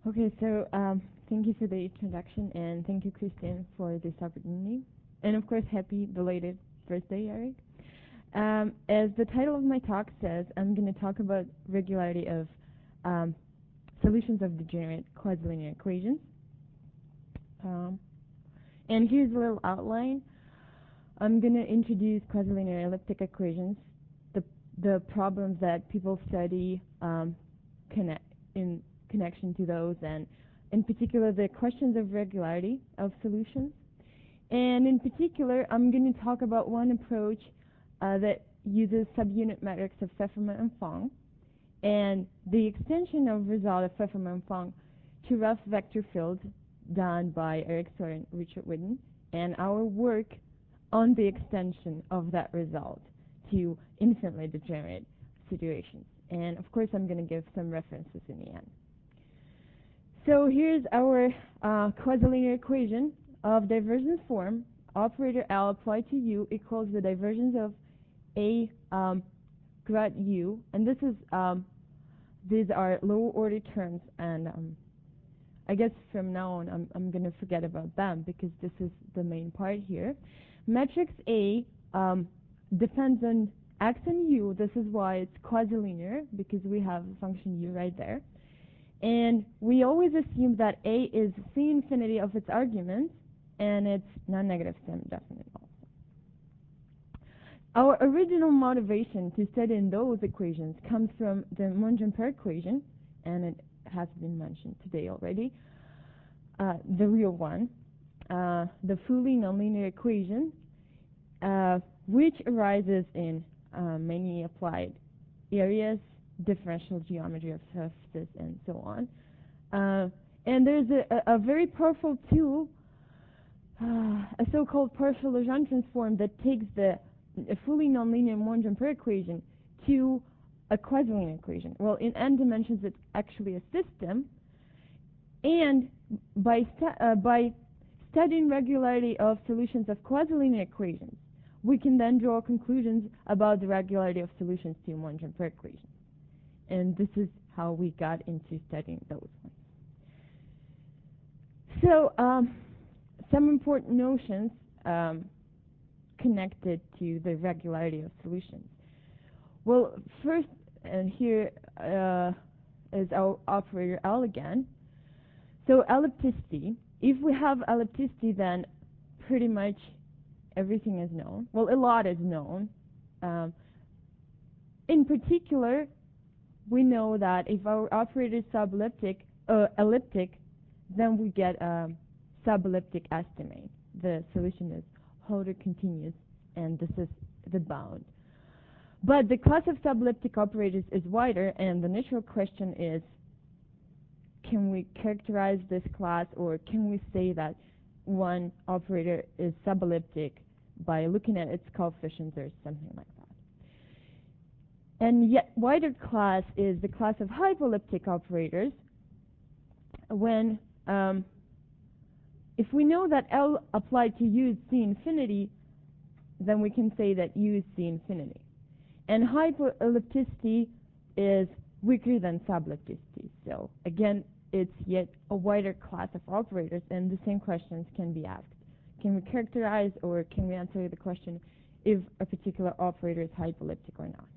Okay, so thank you for the introduction, and thank you, Christian, for this opportunity. And of course, happy belated birthday, Eric. As the title of my talk says, I'm going to talk about regularity of um, solutions of degenerate quasi-linear equations. And here's a little outline. I'm going to introduce quasi-linear elliptic equations, the problems that people study in connection to those, and in particular the questions of regularity of solutions. And in particular, I'm going to talk about one approach that uses subunit metrics of Pfefferman and Fong, and the extension of result of Pfefferman and Fong to rough vector fields done by Eric Sawyer and Richard Whitten, and our work on the extension of that result to infinitely degenerate situations. And of course, I'm going to give some references in the end. So here's our quasi-linear equation of divergence form. Operator L applied to U equals the divergence of A grad U. And this is these are lower order terms, and I guess from now on I'm going to forget about them because this is the main part here. Matrix A depends on X and U. This is why it's quasi-linear, because we have a function U right there. And we always assume that A is C infinity of its arguments, and it's non-negative semi-definite also. Our original motivation to study in those equations comes from the Monge-Ampere equation, and it has been mentioned today already, the real one, the fully nonlinear equation, which arises in many applied areas, differential geometry of surfaces, and so on. And there's a very powerful tool, a so-called partial Legendre transform, that takes a fully nonlinear Monge-Ampere equation to a quasi-linear equation. Well, in n dimensions, it's actually a system. And by studying regularity of solutions of quasi-linear equations, we can then draw conclusions about the regularity of solutions to Monge-Ampere equations. And this is how we got into studying those ones. So some important notions connected to the regularity of solutions. Well, first, and here is our operator L again. So ellipticity. If we have ellipticity, then pretty much everything is known. Well, a lot is known. In particular, we know that if our operator is elliptic, then we get a subelliptic estimate. The solution is Holder continuous, and this is the bound. But the class of subelliptic operators is wider, and the natural question is, can we characterize this class, or can we say that one operator is subelliptic by looking at its coefficients or something like that? And yet wider class is the class of hypoelliptic operators, when if we know that L applied to U is C infinity, then we can say that U is C infinity. And hypoellipticity is weaker than subellipticity. So again, it's yet a wider class of operators, and the same questions can be asked. Can we characterize, or can we answer the question if a particular operator is hypoelliptic or not?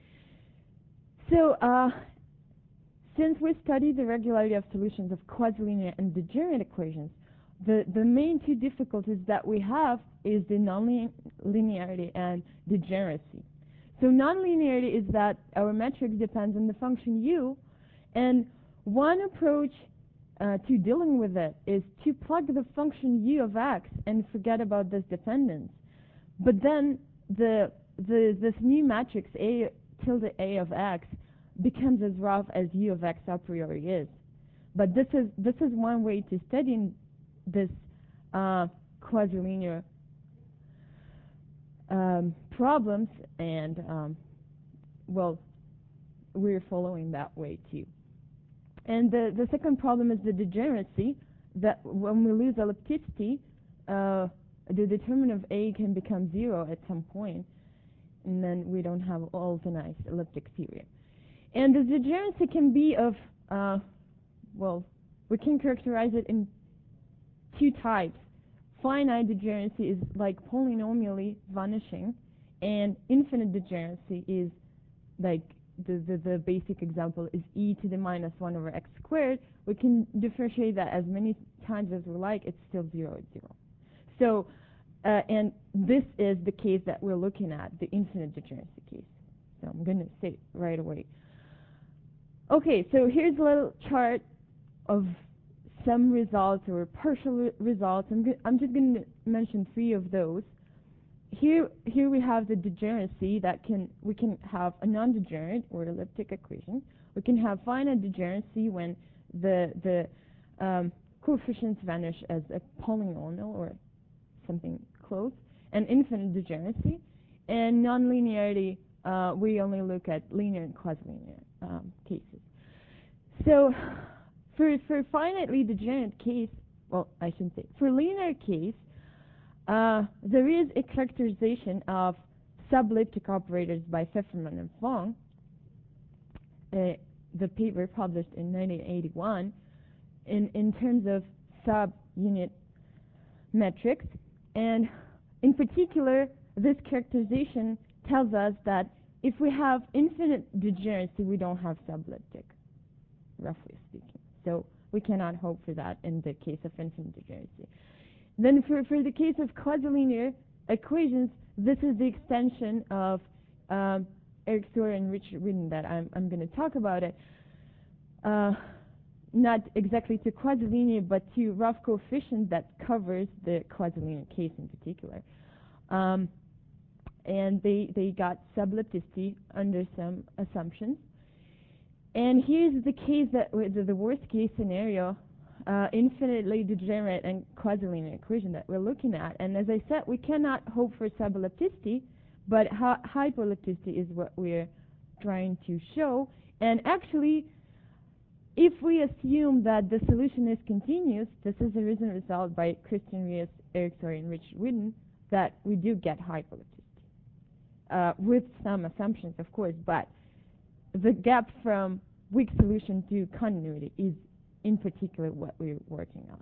So since we study the regularity of solutions of quasi-linear and degenerate equations, the main two difficulties that we have is the nonlinearity and degeneracy. So nonlinearity is that our matrix depends on the function U, and one approach to dealing with it is to plug the function U of x and forget about this dependence. But then this new matrix A tilde A of x becomes as rough as U of x a priori is. But this is one way to study this quasi-linear problems, and well, we're following that way too. And the second problem is the degeneracy, that when we lose ellipticity, the determinant of A can become 0 at some point, and then we don't have all the nice elliptic period. And the degeneracy can be of, well, we can characterize it in two types. Finite degeneracy is like polynomially vanishing, and infinite degeneracy is like the basic example is e to the minus 1 over x squared. We can differentiate that as many times as we like, it's still 0 at 0. So, and this is the case that we're looking at, the infinite degeneracy case. So I'm going to say it right away. Okay, so here's a little chart of some results or partial results. I'm just going to mention 3 of those. Here we have the degeneracy that we can have a non-degenerate or elliptic equation. We can have finite degeneracy when the coefficients vanish as a polynomial or something close, and infinite degeneracy. And nonlinearity, we only look at linear and quasi-linear cases. So for finitely degenerate case, well, I shouldn't say, for linear case, there is a characterization of subliptic operators by Pfefferman and Fong, the paper published in 1981, in terms of subunit metrics. And in particular, this characterization tells us that if we have infinite degeneracy, we don't have subliptic, roughly speaking. So we cannot hope for that in the case of infinite degeneracy. Then for the case of quadrilinear equations, this is the extension of Eric Sauer and Richard Witten that I'm going to talk about it. Not exactly to quadrilinear, but to rough coefficient that covers the quadrilinear case in particular. And they got sublipticity under some assumptions. And here's the case that the worst case scenario, infinitely degenerate and quadrilinear equation that we're looking at. And as I said, we cannot hope for sublipticity, but hyperellipticity is what we're trying to show. And actually, if we assume that the solution is continuous, this is a recent result by Christian Rios, Eric Sauer, and Richard Witten, that we do get hyperellipticity. With some assumptions, of course, but the gap from weak solution to continuity is in particular what we're working on.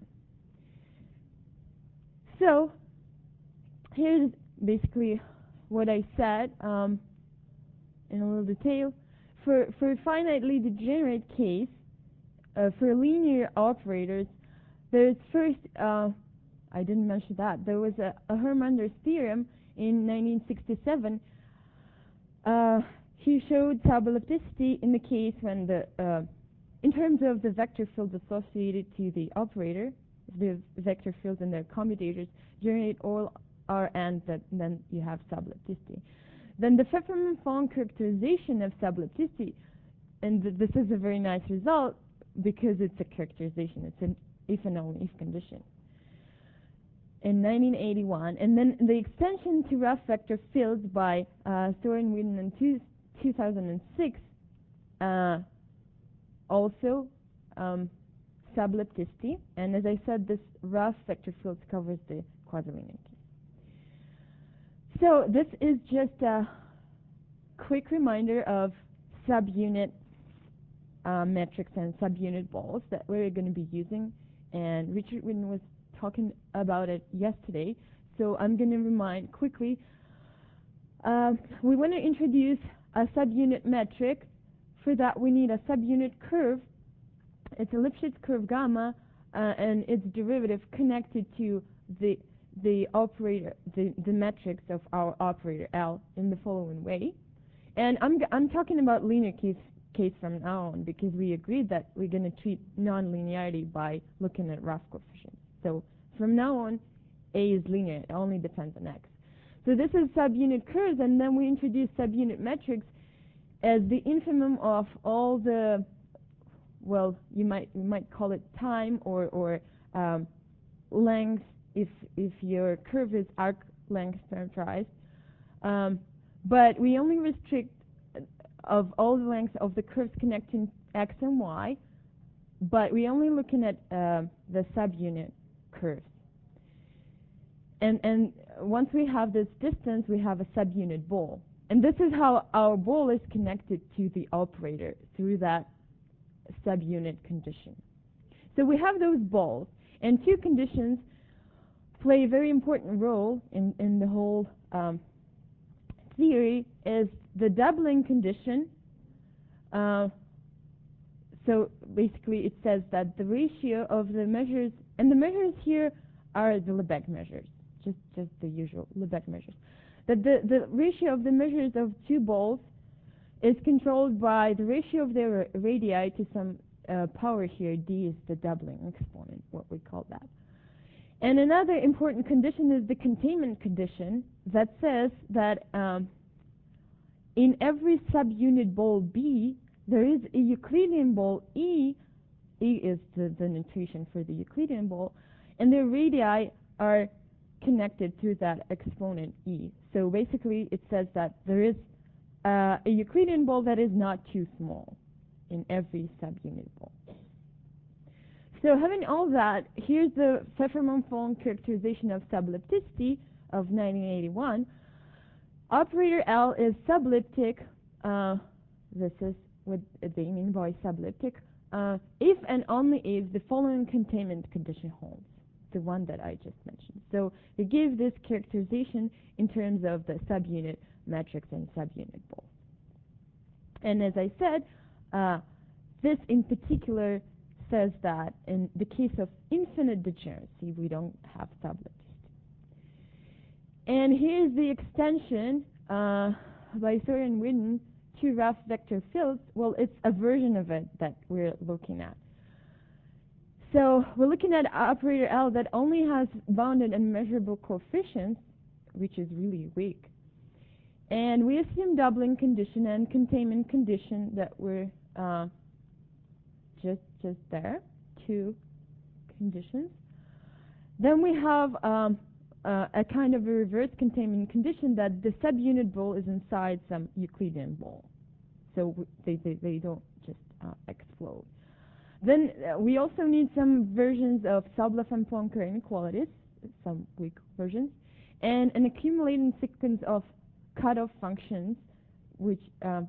So here's basically what I said in a little detail. For a finitely degenerate case, for linear operators, there's first, I didn't mention that, there was a Hermander's theorem in 1967. He showed sublipticity in the case when in terms of the vector fields associated to the operator, the vector fields and their commutators generate all Rn, then you have sublipticity. Then the Pfefferman-Fong characterization of sublipticity, and this is a very nice result because it's a characterization, it's an if and only if condition. In 1981, and then the extension to rough vector fields by Sauer and Witten in 2006 also sublipticity, and as I said, this rough vector fields covers the quadrilinear case. So this is just a quick reminder of subunit metrics and subunit balls that we're going to be using, and Richard Witten was talking about it yesterday, so I'm going to remind quickly. We want to introduce a subunit metric. For that, we need a subunit curve. It's a Lipschitz curve gamma, and its derivative connected to the operator, the metrics of our operator L in the following way. And I'm talking about linear case from now on because we agreed that we're going to treat nonlinearity by looking at rough coefficients. So from now on, A is linear. It only depends on X. So this is subunit curves, and then we introduce subunit metrics as the infimum of all the, well, you might call it time or length if your curve is arc length parameterized. But we only restrict of all the lengths of the curves connecting X and Y, but we're only looking at the subunit curves. And once we have this distance, we have a subunit ball. And this is how our ball is connected to the operator through that subunit condition. So we have those balls, and two conditions play a very important role in the whole theory is the doubling condition. So basically it says that the ratio of the measures, and the measures here are the Lebesgue measures, just the usual Lebesgue measures, that the ratio of the measures of two balls is controlled by the ratio of their radii to some power here. D is the doubling exponent, what we call that. And another important condition is the containment condition that says that in every subunit ball B, there is a Euclidean ball E. E is the notation for the Euclidean ball, and their radii are connected to that exponent E. So basically it says that there is a Euclidean ball that is not too small in every subunit ball. So having all that, here's the Pfefferman-Fong characterization of sublipticity of 1981. Operator L is subliptic. This is what they mean by subliptic. If and only if the following containment condition holds, the one that I just mentioned. So they give this characterization in terms of the subunit metrics and subunit balls. And as I said, this in particular says that in the case of infinite degeneracy, we don't have sublipticity. And here's the extension by Soren Witten to rough vector fields. Well, it's a version of it that we're looking at. So we're looking at operator L that only has bounded and measurable coefficients, which is really weak. And we assume doubling condition and containment condition that were just there, two conditions. Then we have a kind of a reverse containment condition that the subunit ball is inside some Euclidean ball, so they don't just explode. Then we also need some versions of Sobolev-Poincare inequalities, some weak versions, and an accumulating sequence of cutoff functions, which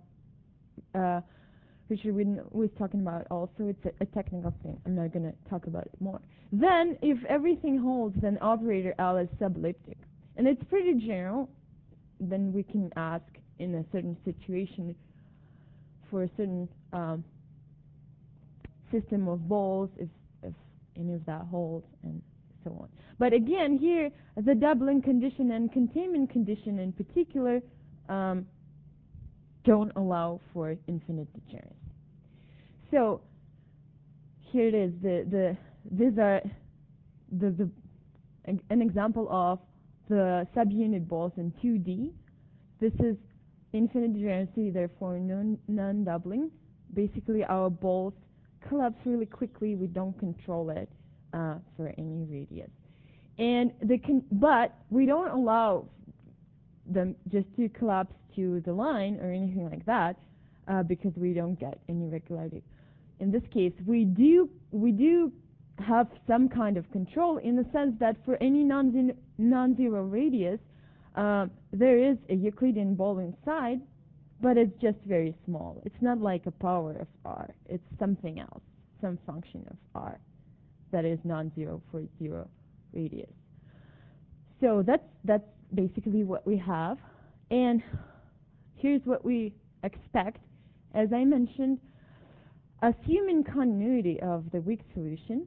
Richard Witten was talking about also. It's a technical thing. I'm not going to talk about it more. Then, if everything holds, then operator L is subliptic. And it's pretty general. Then we can ask in a certain situation for a certain system of balls if any of that holds, and so on. But again, here, the doubling condition and containment condition in particular don't allow for infinite degeneracy. So here it is. These are an example of the subunit balls in 2D. This is infinite degeneracy, therefore non-doubling. Basically, our balls collapse really quickly. We don't control it for any radius, and but we don't allow them just to collapse to the line or anything like that, because we don't get any regularity. In this case, we do have some kind of control in the sense that for any non-zero radius, there is a Euclidean ball inside, but it's just very small. It's not like a power of R. It's something else, some function of R that is non-zero for zero radius. So that's basically what we have. And here's what we expect. As I mentioned, assuming continuity of the weak solution,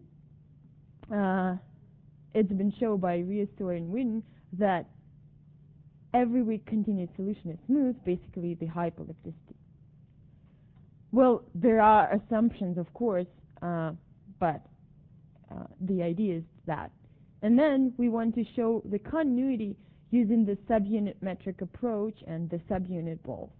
it's been shown by Riestor and Witten that every weak continuous solution is smooth, basically the hyperellipticity. Well, there are assumptions, of course, but the idea is that. And then we want to show the continuity using the subunit metric approach and the subunit balls.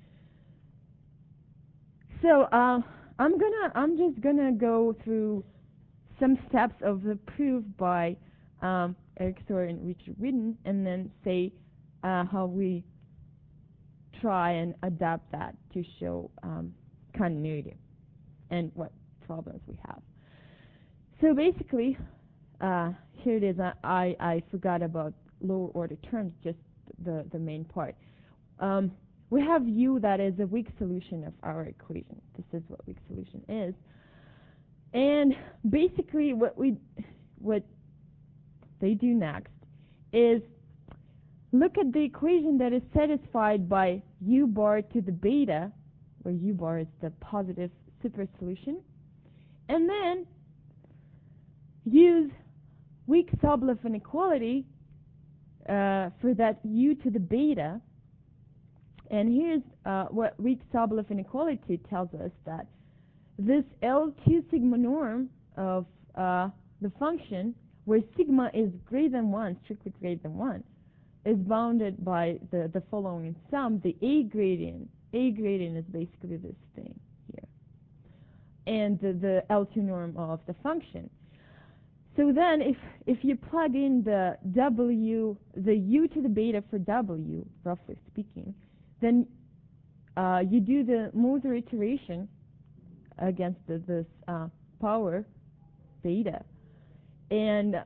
So I'm just gonna go through some steps of the proof by Eric Soyer and Richard Witten, and then say how we try and adapt that to show continuity and what problems we have. So basically, here it is. I forgot about lower order terms, just the main part. We have U that is a weak solution of our equation. This is what weak solution is. And basically what they do next is look at the equation that is satisfied by u bar to the beta, where u bar is the positive super solution, and then use Weak-Sobolev inequality for that u to the beta. And here's what Weak-Sobolev inequality tells us, that this L2 sigma norm of the function, where sigma is greater than 1, strictly greater than 1, is bounded by the following sum, the A gradient. A gradient is basically this thing here, and the L2 norm of the function. So then if you plug in the w, the u to the beta for w, roughly speaking, then you do the Moser iteration against this power beta. And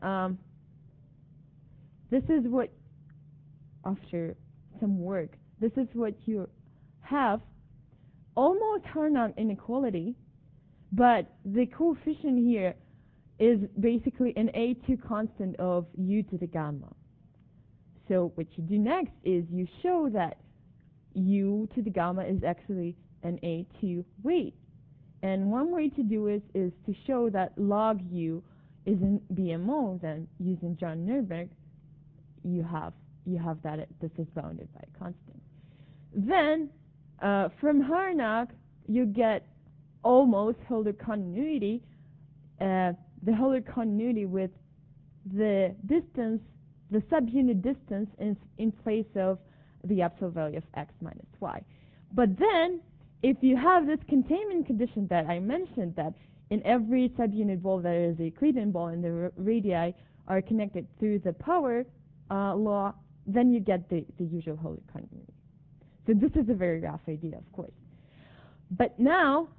this is what, after some work, this is what you have, almost Harnack inequality, but the coefficient here is basically an A2 constant of u to the gamma. So what you do next is you show that u to the gamma is actually an A2 weight. And one way to do it is to show that log u is in BMO. Then using John Nernberg, you have that this is bounded by a constant. Then from Harnack you get almost Hölder continuity, the Hölder continuity with the distance, the subunit distance in place of the absolute value of x minus y. But then, if you have this containment condition that I mentioned, that in every subunit ball there is a Euclidean ball and the radii are connected through the power law, then you get the usual Hölder continuity. So this is a very rough idea, of course. But now,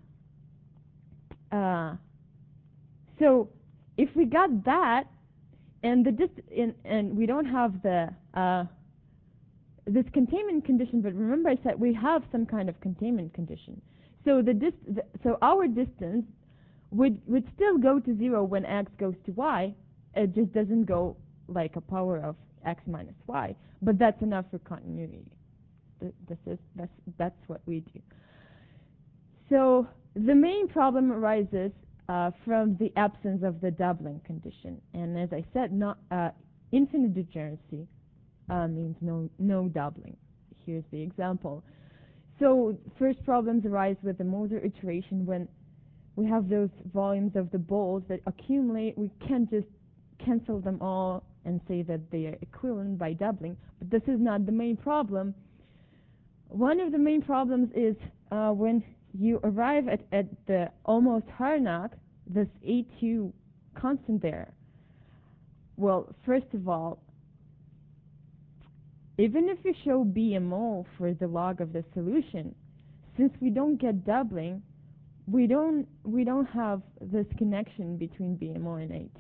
so if we got that, and and we don't have the this containment condition, but remember I said we have some kind of containment condition. So so our distance would still go to 0 when x goes to y. It just doesn't go like a power of x minus y, but that's enough for continuity. That's what we do. So the main problem arises from the absence of the doubling condition, and as I said, infinite degeneracy means no doubling. Here's the example. So first problems arise with the Moser iteration when we have those volumes of the balls that accumulate. We can't just cancel them all and say that they are equivalent by doubling, but this is not the main problem. One of the main problems is when you arrive at the almost Harnack, this A2 constant there. Well, first of all, even if you show BMO for the log of the solution, since we don't get doubling, we don't have this connection between BMO and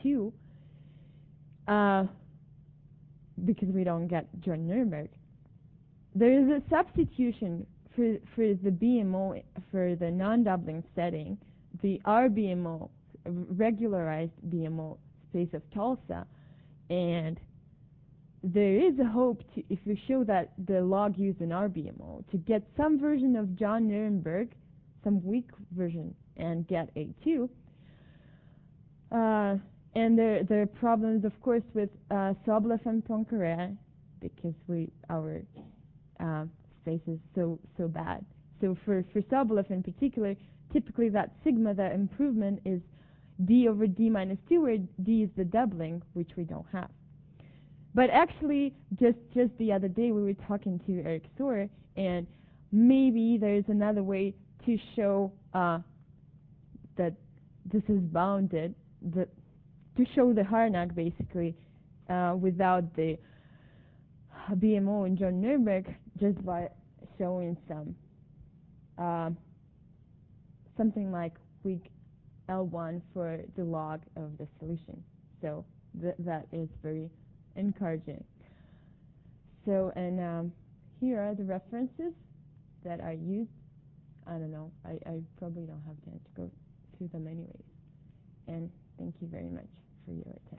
A2 because we don't get John Nernberg. There is a substitution for the BMO for the non-doubling setting, the RBMO, regularized BMO space of Tulsa, and there is a hope to, if you show that the log used in RBMO, to get some version of John Nernberg, some weak version, and get A2. And there are problems, of course, with Sobolev and Poincaré, because our space is so bad. So for Sobolev in particular, typically that sigma, that improvement, is d over d minus 2, where d is the doubling, which we don't have. But actually, just the other day we were talking to Eric Sohr, and maybe there's another way to show that this is bounded, to show the Harnack basically without the BMO and John Nernberg, just by showing something like weak L1 for the log of the solution. So that is very encouraging. So, and here are the references that I used. I don't know, I probably don't have time to go through them anyways. And Thank you very much for your attention.